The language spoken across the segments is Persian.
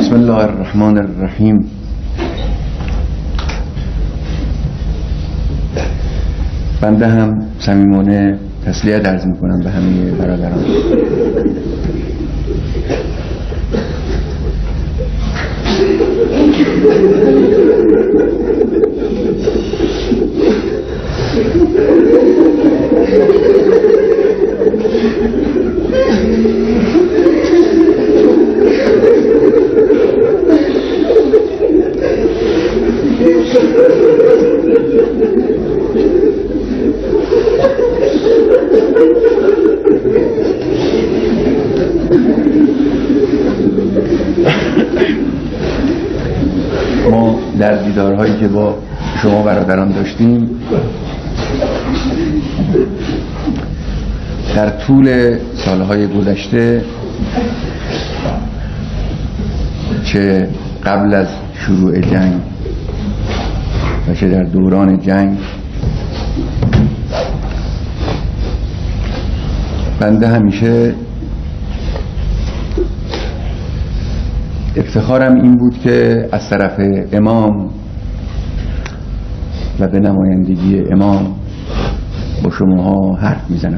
بسم الله الرحمن الرحیم. بنده هم صمیمانه تسلیت عرض میکنم به همه برادران. ما در دیدارهایی که با شما برادران داشتیم در طول سالهای گذشته، چه قبل از شروع جنگ و چه در دوران جنگ، بنده همیشه افتخارم این بود که از طرف امام و به نمایندگی امام با شماها حرف میزنم.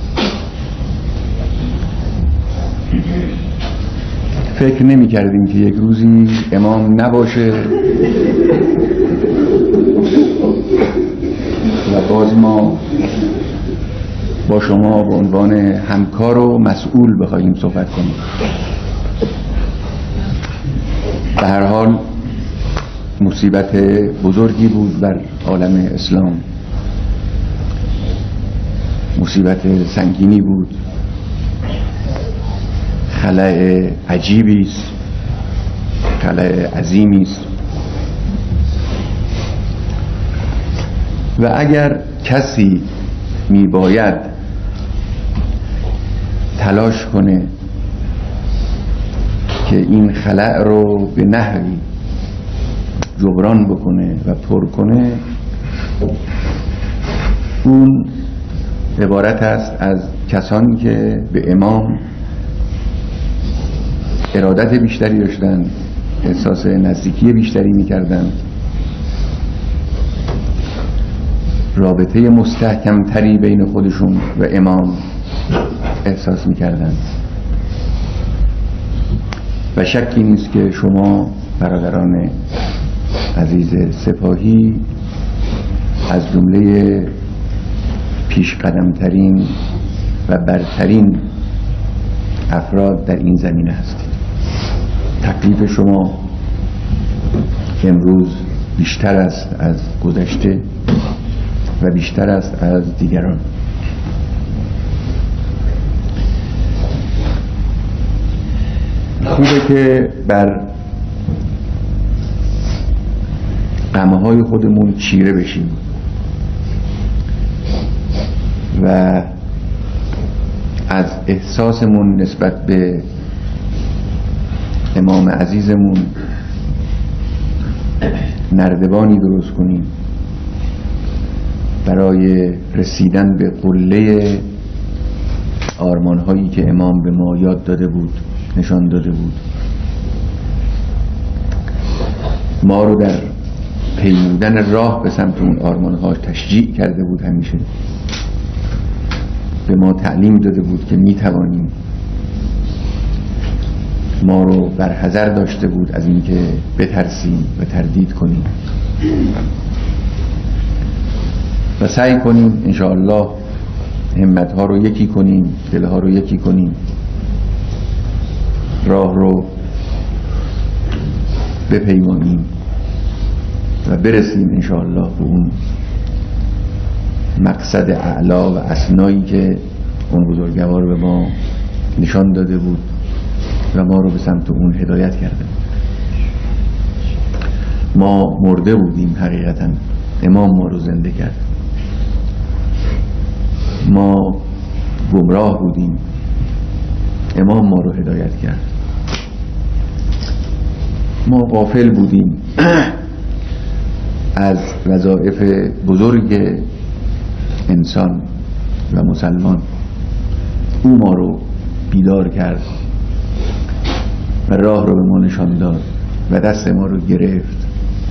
فکر نمی کردیم که یک روزی امام نباشه و باز ما با شما به عنوان همکار و مسئول بخواهیم صحبت کنیم. به هر حال مصیبت بزرگی بود بر عالم اسلام، مصیبت سنگینی بود، خلأ عجیبی است، خلأ عظیمی است و اگر کسی میباید تلاش کنه که این خلأ رو به نحوی جبران بکنه و پر کنه، اون عبارت است از کسانی که به امام ارادت بیشتری داشتن، احساس نزدیکی بیشتری میکردن، رابطه مستحکم تری بین خودشون و امام احساس میکردن. و شکی نیست که شما برادران عزیز سپاهی از جمله پیش قدمترین و برترین افراد در این زمینه هستید. تکلیف شما امروز بیشتر است از گذشته و بیشتر است از دیگران. خوبه که بر غمهای خودمون چیره بشیم و از احساسمون نسبت به امام عزیزمون نردبانی درست کنیم برای رسیدن به قله آرمانهایی که امام به ما یاد داده بود، نشان داده بود. ما رو در پیمودن راه به سمت اون آرمانهاش تشجیع کرده بود، همیشه به ما تعلیم داده بود که میتوانیم. ما رو بر حذر داشته بود از اینکه بترسیم و تردید کنیم و سعی کنیم انشاءالله همتها رو یکی کنیم، دلها رو یکی کنیم، راه رو بپیمانیم و برسیم انشاءالله به اون مقصد اعلا و اسنایی که اون بزرگوار به ما نشان داده بود و ما رو به سمت اون هدایت کرده. ما مرده بودیم حقیقتا، امام ما رو زنده کرد. ما گمراه بودیم، امام ما رو هدایت کرد. ما غافل بودیم از وظایف بزرگ انسان و مسلمان، او ما رو بیدار کرد و راه رو به ما نشان داد و دست ما رو گرفت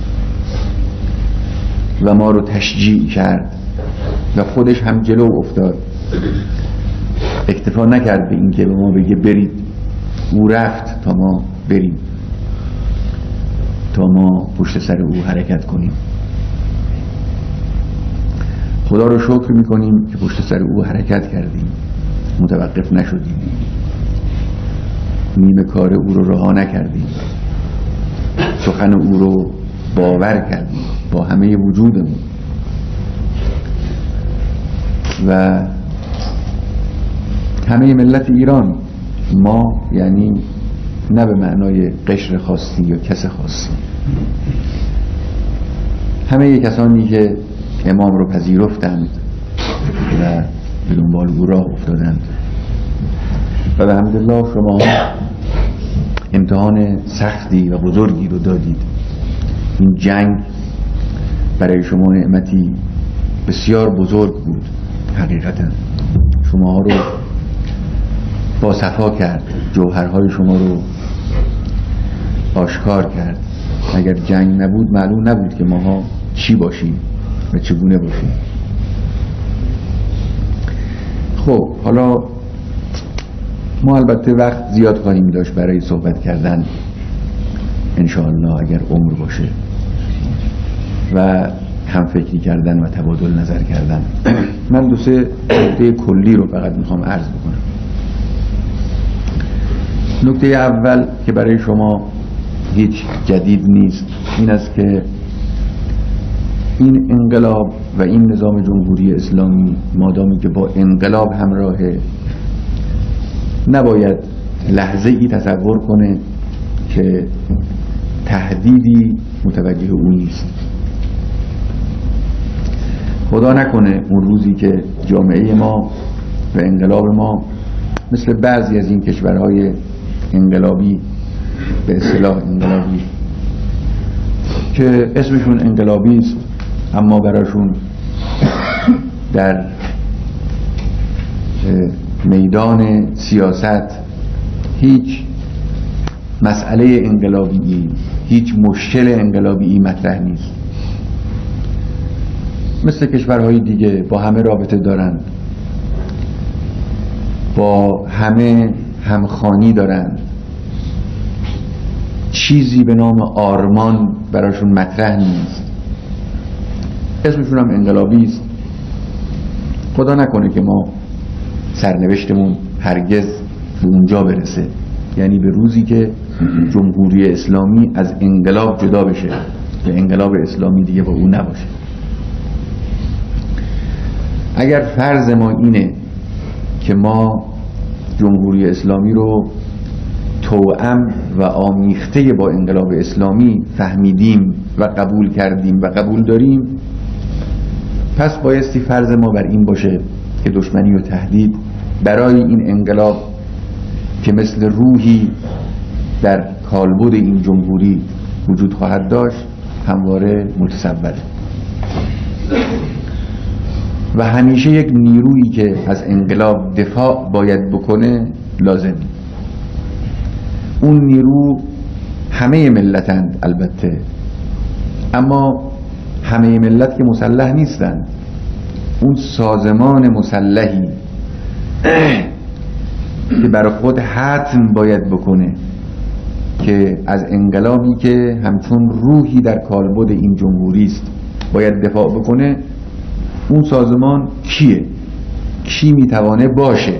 و ما رو تشجیع کرد و خودش هم جلو افتاد. اکتفا نکرد به این که به ما بگه برید، او رفت تا ما بریم، تا ما پشت سر او حرکت کنیم. خدا رو شکر میکنیم که پشت سر او حرکت کردیم، متوقف نشدیم، نیمه کار او رو رها نکردیم، سخن او رو باور کردیم با همه وجودمون و همه ملت ایران. ما یعنی نه به معنای قشر خاصی یا کس خاصی، همه کسانی که امام رو پذیرفتند و به دنبال او راه افتادند. و به حمدالله شما امتحان سختی و بزرگی رو دادید. این جنگ برای شما نعمتی بسیار بزرگ بود، حقیقتا شما رو با صفا کرد، جوهرهای شما رو آشکار کرد. اگر جنگ نبود معلوم نبود که ماها چی باشیم و چگونه باشیم. خب حالا ما البته وقت زیاد خواهیم داشت برای صحبت کردن انشاءالله اگر عمر باشه و هم فکری کردن و تبادل نظر کردن. من دو سه نکته کلی رو فقط میخوام عرض بکنم. نکته اول که برای شما هیچ جدید نیست این است که این انقلاب و این نظام جمهوری اسلامی مادامی که با انقلاب همراهه نباید لحظه ای تصور کنه که تهدیدی متوجه او نیست. خدا نکنه اون روزی که جامعه ما و انقلاب ما مثل بعضی از این کشورهای انقلابی، به اصطلاح انقلابی که اسمشون انقلابی است اما براشون در میدان سیاست هیچ مسئله انقلابی، هیچ مشکل انقلابی مطرح نیست. مثل کشورهای دیگه با همه رابطه دارن، با همه همخوانی دارن، چیزی به نام آرمان براشون مطرح نیست، اسمشون هم انقلابی است. خدا نکنه که ما سرنوشتمون هرگز به اونجا برسه، یعنی به روزی که جمهوری اسلامی از انقلاب جدا بشه که انقلاب اسلامی دیگه با اون نباشه. اگر فرض ما اینه که ما جمهوری اسلامی رو توأم و آمیخته با انقلاب اسلامی فهمیدیم و قبول کردیم و قبول داریم، پس بایستی فرض ما بر این باشه که دشمنی و تهدید برای این انقلاب که مثل روحی در کالبد این جمهوری وجود خواهد داشت همواره متصوره و همیشه یک نیرویی که از انقلاب دفاع باید بکنه لازم. اون نیرو همه ملتند البته، اما همه ملت که مسلح نیستند. اون سازمان مسلحی که برای خود حتم باید بکنه که از انقلابی که همچون روحی در کالبد این جمهوری است باید دفاع بکنه، اون سازمان کیه؟ کی میتوانه باشه؟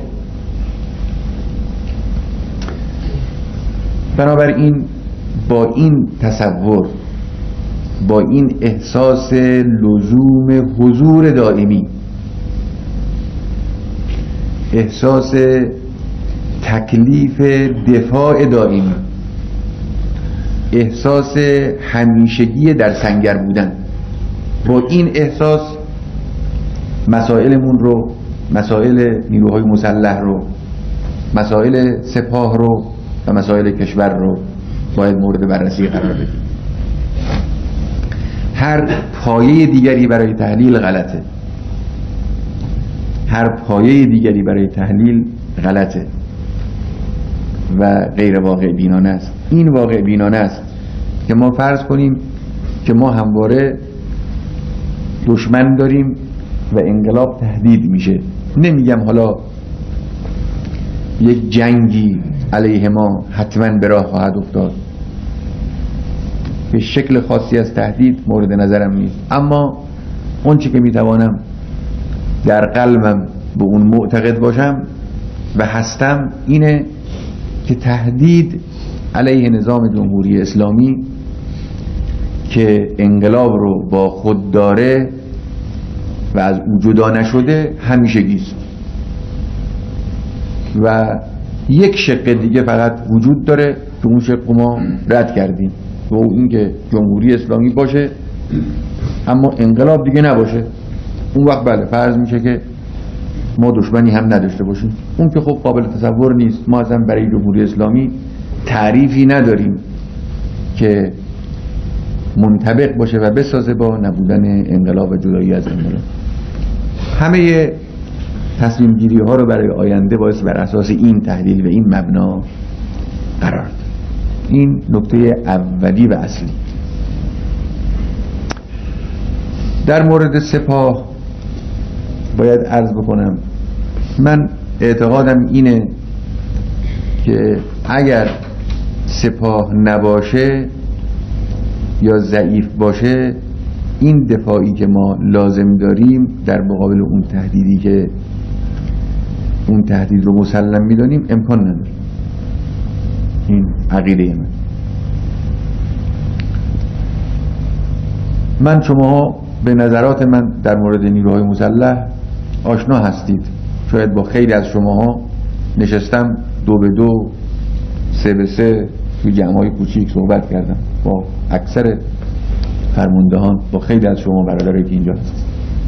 بنابراین با این تصور، با این احساس لزوم حضور دائمی، احساس تکلیف دفاع دائمی، احساس همیشگی در سنگر بودن، با این احساس مسائلمون رو، مسائل نیروهای مسلح رو، مسائل سپاه رو و مسائل کشور رو باید مورد بررسی قرار بدیم. هر پایه دیگری برای تحلیل غلطه، هر پایه دیگری برای تحلیل غلطه و غیر واقع بینانه است. این واقع بینانه است که ما فرض کنیم که ما همواره دشمن داریم و انقلاب تهدید میشه. نمیگم حالا یک جنگی علیه ما حتما به راه خواهد افتاد، به شکل خاصی از تهدید مورد نظرم نیست، اما اون چی که میتوانم در قلبم به اون معتقد باشم و هستم اینه که تهدید علیه نظام جمهوری اسلامی که انقلاب رو با خود داره و از او جدا نشده همیشگیست و یک شق دیگه فقط وجود داره که اون شق ما رد کردیم و این که جمهوری اسلامی باشه اما انقلاب دیگه نباشه. اون وقت بله فرض میشه که ما دشمنی هم نداشته باشیم. اون که خب قابل تصور نیست. ما اصلا برای جمهوری اسلامی تعریفی نداریم که منطبق باشه و بسازه با نبودن انقلاب و جدایی از انقلاب. همه تصمیم گیری ها رو برای آینده باید بر اساس این تحلیل و این مبنا قرار داد. این نکته اولی و اصلی. در مورد سپاه باید عرض بکنم من اعتقادم اینه که اگر سپاه نباشه یا ضعیف باشه این دفاعی که ما لازم داریم در مقابل اون تهدیدی که اون تهدید رو مسلم میدانیم امکان نداره. این عقیده من شما به نظرات من در مورد نیروهای مسلح آشنا هستید. شاید با خیلی از شماها نشستم 2 به 2 3 به 3 توی جمع‌های کوچیک صحبت کردم با اکثر فرماندهان، با خیلی از شما برادرایی که اینجا هستید.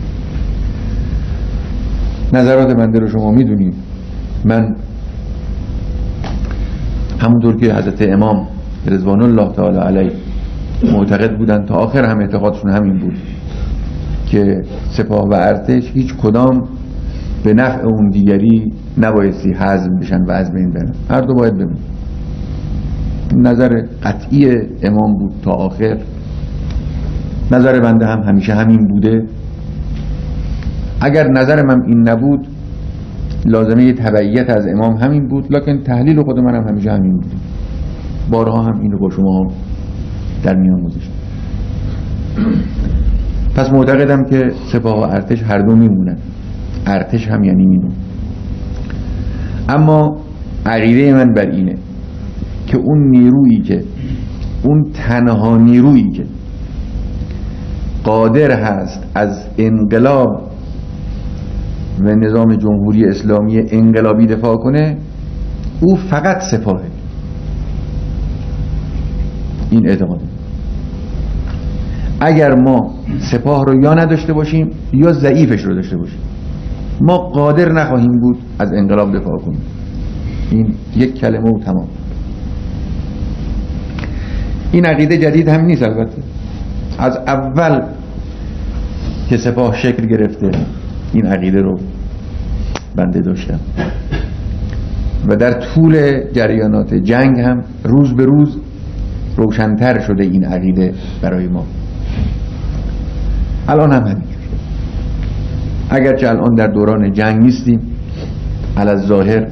نظرات بنده رو شما میدونید. من همونطور که حضرت امام رضوان الله تعالی علیه معتقد بودن تا آخر هم اعتقادشون همین بود که سپاه و ارتش هیچ کدام به نفع اون دیگری نبایستی هضم بشن و از بین برن، هر دو باید بمونن. نظر قطعی امام بود تا آخر. نظر بنده هم همیشه همین بوده. اگر نظر من این نبود لازمه تبعیت از امام همین بود، لکن تحلیل خود من هم همیشه همین بود. بارها هم اینو با شما در میان گذاشتم. پس معتقدم که سپاه و ارتش هر دو میمونن. ارتش هم یعنی میمون. اما عقیده من بر اینه که اون نیرویی که اون تنها نیرویی که قادر هست از انقلاب و نظام جمهوری اسلامی انقلابی دفاع کنه او فقط سپاهه. این اعتقاده. اگر ما سپاه رو یا نداشته باشیم یا ضعیفش رو داشته باشیم ما قادر نخواهیم بود از انقلاب دفاع کنیم. این یک کلمه و تمام. این عقیده جدید هم نیست البته. از اول که سپاه شکل گرفته این عقیده رو بنده داشتم و در طول جریانات جنگ هم روز به روز روشن‌تر شده این عقیده برای ما. الان هم همینجور. اگرچه الان در دوران جنگ نیستیم، علی‌الظاهر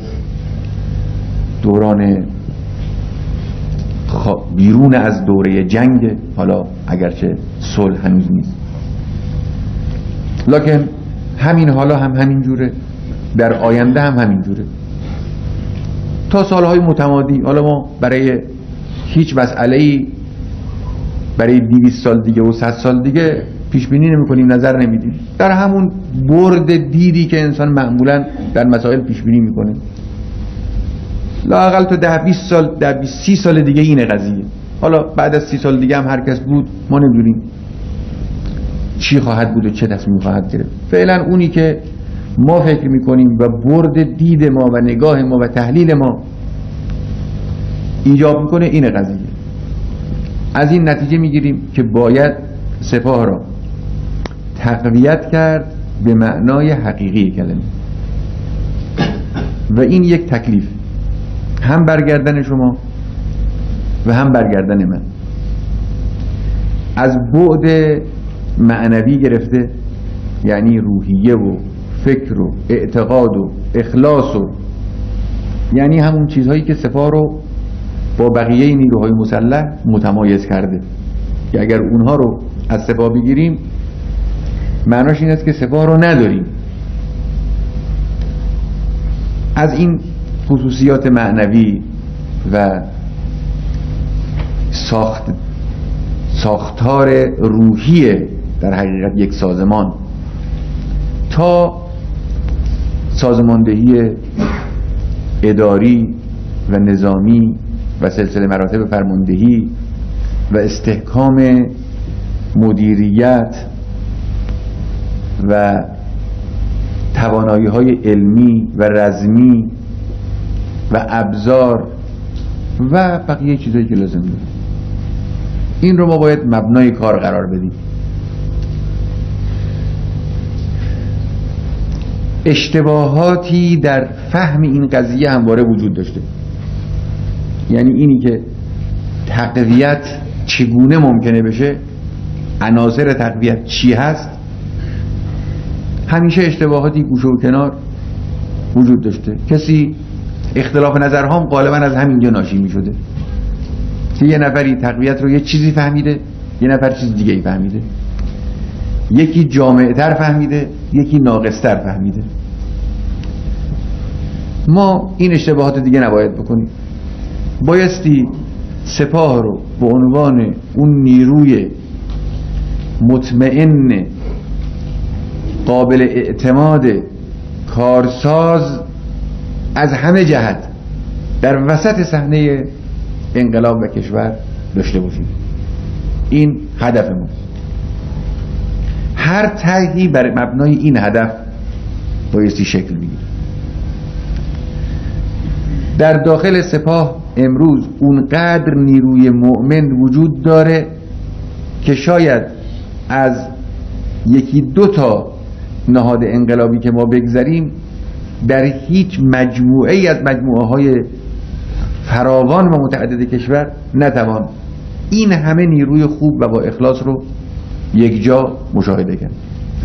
دوران بیرون از دوره جنگ، حالا اگرچه صلح هنوز نیست، لکن همین حالا هم همینجوره، در آینده هم همینجوره تا سالهای متمادی. حالا ما برای هیچ مسئله‌ای برای 200 سال دیگه و 100 سال دیگه پیش بینی نمی‌کنیم، نظر نمیدیم. در همون برد دیدی که انسان معمولا در مسائل پیش بینی می‌کنه. لااقل تا 10-20 سال 30 سال دیگه اینه قضیه. حالا بعد از 30 سال دیگه هم هر کس بود ما نمی‌دونیم چی خواهد بود و چه تصمیم خواهد گرفت. فعلا اونی که ما فکر می‌کنیم و برد دید ما و نگاه ما و تحلیل ما ایجاب می‌کنه اینه قضیه. از این نتیجه می‌گیریم که باید سپاه را تقویت کرد به معنای حقیقی کلمه و این یک تکلیف. هم برگردن شما و هم برگردن من. از بعد معنوی گرفته، یعنی روحیه و فکر و اعتقاد و اخلاص و یعنی همون چیزهایی که سپاه رو با بقیه نیروهای مسلح متمایز کرده، که اگر اونها رو از سپاه بگیریم معناش این است که سپاه رو نداریم. از این خصوصیات معنوی و ساختار روحی در حقیقت یک سازمان تا سازماندهی اداری و نظامی و سلسله مراتب فرماندهی و استحکام مدیریت و توانایی‌های علمی و رزمی و ابزار و بقیه چیزایی که لازم داره، این رو ما باید مبنای کار قرار بدیم. اشتباهاتی در فهم این قضیه همواره وجود داشته، یعنی اینی که تقویت چگونه ممکنه بشه، عناصر تقویت چی هست، همیشه اشتباهاتی گوشه و کنار وجود داشته. کسی اختلاف نظرها هم غالبا از همینجا ناشی می شده که یه نفری تقویت رو یه چیزی فهمیده، یه نفر چیز دیگه ای فهمیده، یکی جامع‌تر فهمیده، یکی ناقص‌تر فهمیده. ما این اشتباهات دیگه نباید بکنیم. بایستی سپاه رو به عنوان اون نیروی مطمئن، قابل اعتماد، کارساز از همه جهت در وسط صحنه انقلاب و کشور داشته باشیم. این هدف ماست. هر طرحی بر مبنای این هدف بایستی شکل بگیره. در داخل سپاه امروز اونقدر نیروی مؤمن وجود داره که شاید از یکی دو تا نهاد انقلابی که ما بگذاریم در هیچ مجموعه ای از مجموعه های فراوان و متعدد کشور نتوان این همه نیروی خوب و با اخلاص رو یک جا مشاهده کرد.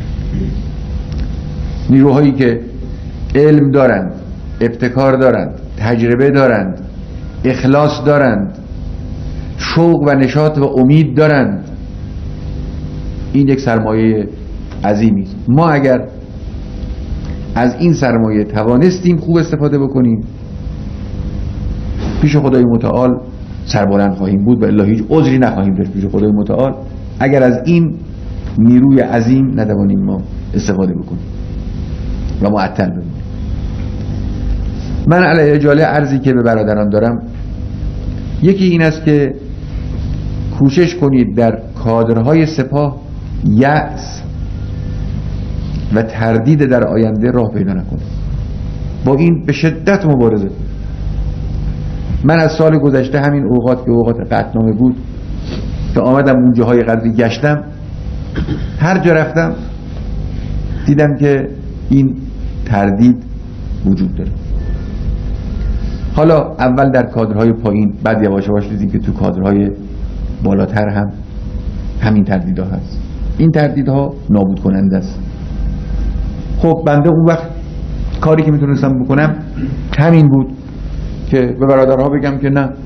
نیروهایی که علم دارند، ابتکار دارند، تجربه دارند، اخلاص دارند، شوق و نشاط و امید دارند. این یک سرمایه عظیمی است. ما اگر از این سرمایه توانستیم خوب استفاده بکنیم، پیش خدای متعال سربلند خواهیم بود و الا هیچ عذری نخواهیم داشت پیش خدای متعال اگر از این نیروی عظیم نتوانیم ما استفاده بکنیم و معطل بمونیم. من علی اجاله عرضی که به برادران دارم یکی این است که کوشش کنید در کادرهای سپاه یأس و تردید در آینده راه پیدا نکنید. با این به شدت مبارزه کنید. من از سال گذشته همین اوقات که اوقات قطعنامه بود که آمدم اون جاهای قدری گشتم، هر جا رفتم دیدم که این تردید وجود داره. حالا اول در کادرهای پایین، بعد یواش یواش دیدیم که تو کادرهای بالاتر هم همین تردیدها هست. این تردیدها نابود کننده است. خب بنده اون وقت کاری که میتونستم بکنم همین بود که به برادرها بگم که نه،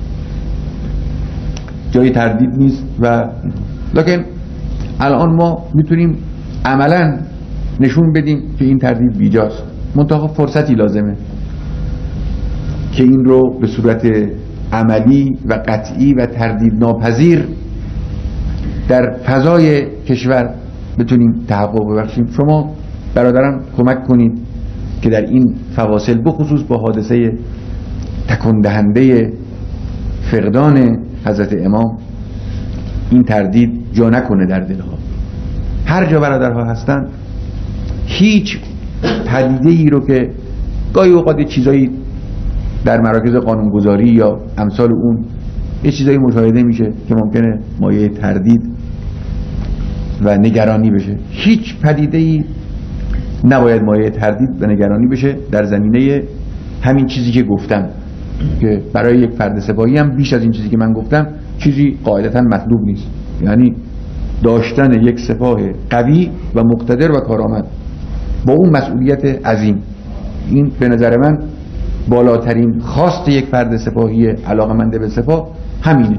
جای تردید نیست و لکن الان ما میتونیم عملا نشون بدیم که این تردید بیجاست. منتها فرصتی لازمه که این رو به صورت عملی و قطعی و تردید ناپذیر در فضای کشور بتونیم تحقق ببخشیم. شما برادران کمک کنید که در این فواصل بخصوص با حادثه تکان دهنده فقدان حضرت امام این تردید جا نکنه در دلها. هر جا برادرها هستن هیچ پدیده ای رو که گاهی اوقات چیزایی در مراکز قانونگذاری یا امثال اون یه چیزایی مشاهده میشه که ممکنه مایه تردید و نگرانی بشه، هیچ پدیده ای نباید مایه تردید و نگرانی بشه در زمینه همین چیزی که گفتم که برای یک فرد سپاهی هم بیش از این چیزی که من گفتم چیزی قاعدتا مطلوب نیست، یعنی داشتن یک سپاه قوی و مقتدر و کارآمد با اون مسئولیت عظیم. این به نظر من بالاترین خواست یک فرد سپاهی علاقه‌مند به سپاه همینه.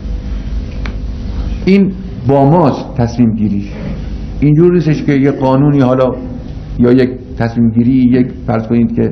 این با ماست تصمیم گیریش، اینجور نیستش که یک قانونی حالا یا یک تصمیم گیری، یک فرض کنید که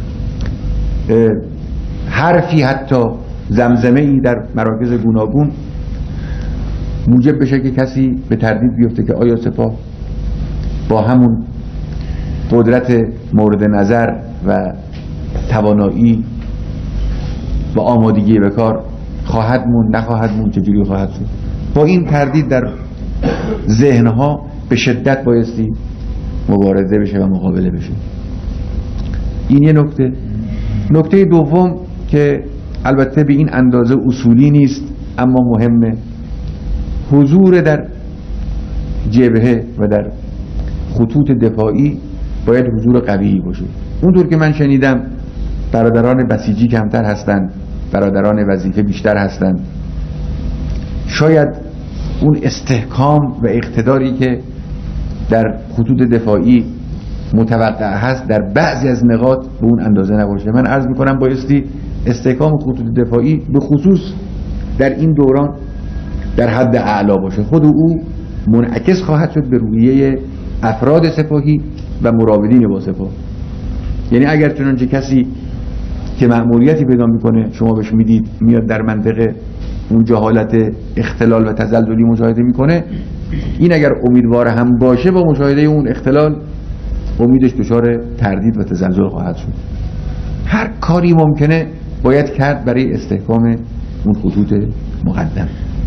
حرفی حتی زمزمه ای در مراکز گوناگون موجب بشه که کسی به تردید بیفته که آیا سپاه با همون قدرت مورد نظر و توانایی و آمادگی به کار خواهد مون، نخواهد مون، چجوری خواهد شد. با این تردید در ذهنها به شدت بایستی مبارزه بشه و مقابله بشه. این یه نکته. نکته دوم که البته به این اندازه اصولی نیست اما مهمه، حضور در جبهه و در خطوط دفاعی باید حضور قوی باشه. اونطور که من شنیدم برادران بسیجی کمتر هستند، برادران وظیفه بیشتر هستند. شاید اون استحکام و اقتداری که در خطوط دفاعی متوقع هست در بعضی از نقاط به اون اندازه نباشه. من عرض میکنم بایستی استحکام خطوط دفاعی به خصوص در این دوران در حد اعلا باشه. خود او منعکس خواهد شد به روحیه افراد سپاهی و مراودین با سپاه. یعنی اگر چنانچه کسی که مأموریتی پیدا میکنه شما بهش میدید میاد در منطقه اونجا حالت اختلال و تزلزلی مشاهده میکنه، این اگر امیدوار هم باشه با مشاهده اون اختلال امیدش دچار تردید و تزلزل خواهد شد. هر کاری ممکنه باید کرد برای استحکام اون خطوط مقدم.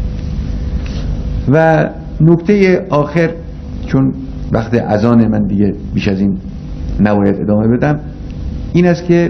و نکته آخر، چون وقت اذان من دیگه بیش از این نباید ادامه بدم، این است که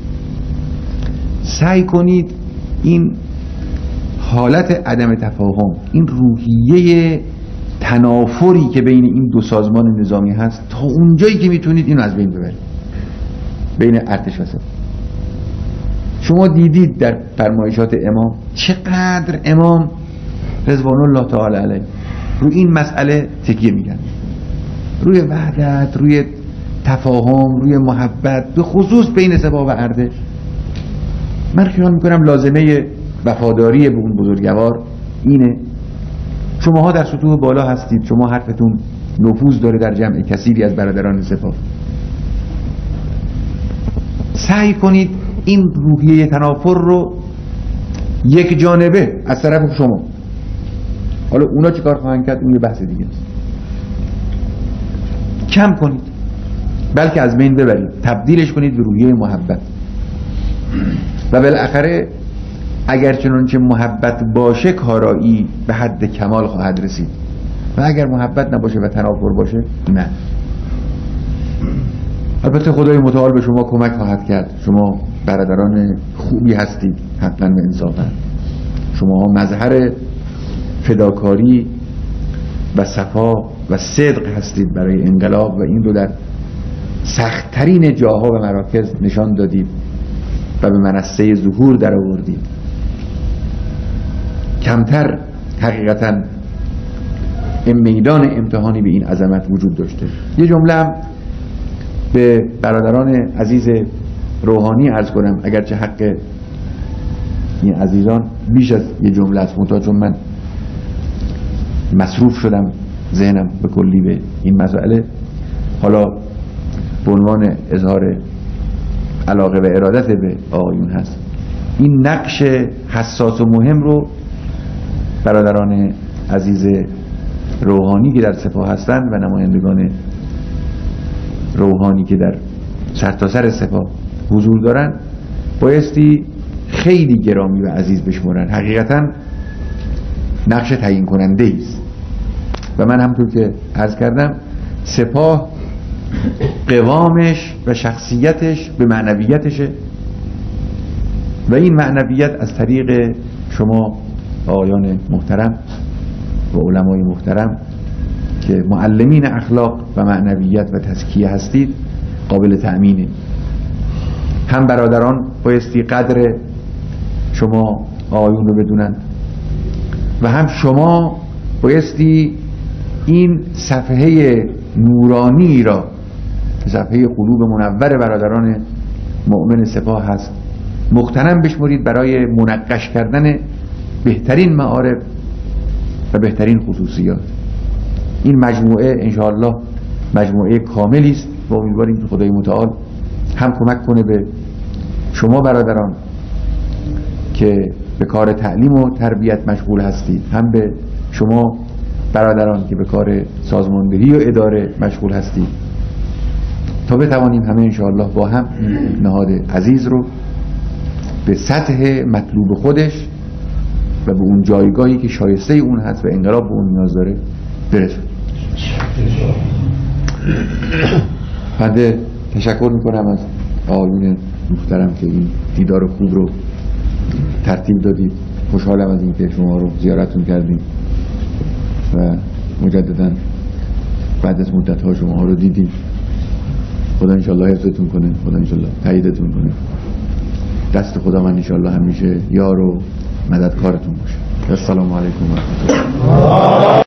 سعی کنید این حالت عدم تفاهم، این روحیه تنافری که بین این دو سازمان نظامی هست تا اونجایی که میتونید اینو از بین ببرید بین ارتش و سپاه. شما دیدید در فرمایشات امام چقدر امام رضوان الله تعالی علیه روی این مسئله تکیه میگن، روی وحدت، روی تفاهم، روی محبت، به خصوص بین سپاه و ارتش. من خیال میکنم لازمه وفاداری به اون بزرگوار اینه. شماها در سطوح بالا هستید، شما حرفتون نفوذ داره در جمع کثیری از برادران سپاه. سعی کنید این روحیه تنافر رو یک جانبه از طرف شما، حالا اونا چی کار خواهند کرد اون یه بحث دیگه است، کم کنید، بلکه از بین ببرید، تبدیلش کنید به روحیه محبت. و بالاخره اگر چنانچه محبت باشه کارایی به حد کمال خواهد رسید و اگر محبت نباشه و تنافر باشه نه. البته خدای متعال به شما کمک خواهد کرد، شما برادران خوبی هستید حتما و انصافا، شما مظهر فداکاری و صفا و صدق هستید برای انقلاب و این رو در سخت‌ترین جاها و مراکز نشان دادید و به منصه ظهور در آوردید. کمتر حقیقتا این میدان امتحانی به این عظمت وجود داشته. یه جمله هم به برادران عزیز روحانی عرض کنم، اگرچه حق این عزیزان بیش از یه جمله است، منتها چون من مصروف شدم ذهنم به کلی به این مسئله، حالا به عنوان اظهار علاقه و ارادت به آقایون هست. این نقش حساس و مهم رو برادران عزیز روحانی که در سپاه هستند و نمایندگان روحانی که در سرتاسر سپاه حضور دارن بایستی خیلی گرامی و عزیز بشمرن. حقیقتا نقش تعیین کننده است و من همونطور که عرض کردم سپاه قوامش و شخصیتش به معنویتشه و این معنویت از طریق شما آقایان محترم و علمای محترم که معلمین اخلاق و معنویت و تزکیه هستید قابل تأمینه. هم برادران بایستی قدر شما آیون رو بدونن و هم شما بایستی این صفحه نورانی را، صفحه قلوب منور برادران مؤمن سپاه هست، مغتنم بشمرید برای منقش کردن بهترین معارف و بهترین خصوصیات. این مجموعه انشاءالله مجموعه کاملی است و امیدواریم که خدای متعال هم کمک کنه به شما برادران که به کار تعلیم و تربیت مشغول هستید، هم به شما برادران که به کار سازماندهی و اداره مشغول هستید، تا بتوانیم همه انشاءالله با هم این نهاد عزیز رو به سطح مطلوب خودش و به اون جایگاهی که شایسته اون هست و انقلاب به اون نیاز داره برسونیم. بنده تشکر میکنم از آقایون محترم که این دیدار خوب رو ترتیب دادید. خوشحالم از اینکه شما رو زیارتتون کردیم و مجددا بعد از مدت ها شما رو دیدیم. خدا انشالله حفظتون کنه، خدا انشالله تاییدتون کنه. دست خدا من انشالله همیشه یار و مددکارتون باشه. السلام علیکم و رحمت الله.